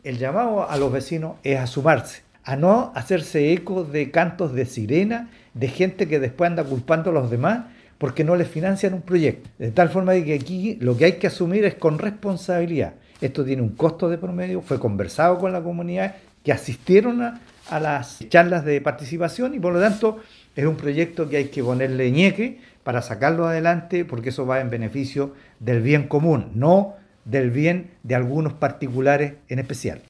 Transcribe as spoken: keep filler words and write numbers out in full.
El llamado a los vecinos es a sumarse, a no hacerse eco de cantos de sirena, de gente que después anda culpando a los demás porque no les financian un proyecto. De tal forma que aquí lo que hay que asumir es con responsabilidad. Esto tiene un costo de promedio, fue conversado con la comunidad que asistieron a, a las charlas de participación y por lo tanto es un proyecto que hay que ponerle ñeque para sacarlo adelante porque eso va en beneficio del bien común, no del bien de algunos particulares en especial.